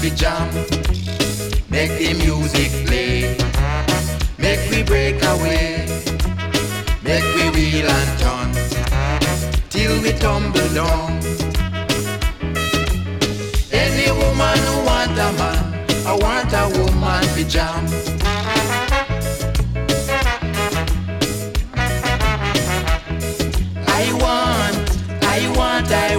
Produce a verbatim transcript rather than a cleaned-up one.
fi jam. Make the music play. Make we break away. Make we wheel and turn till we tumble down. Any woman who want a man, I want a woman fi jam. I want, I want, I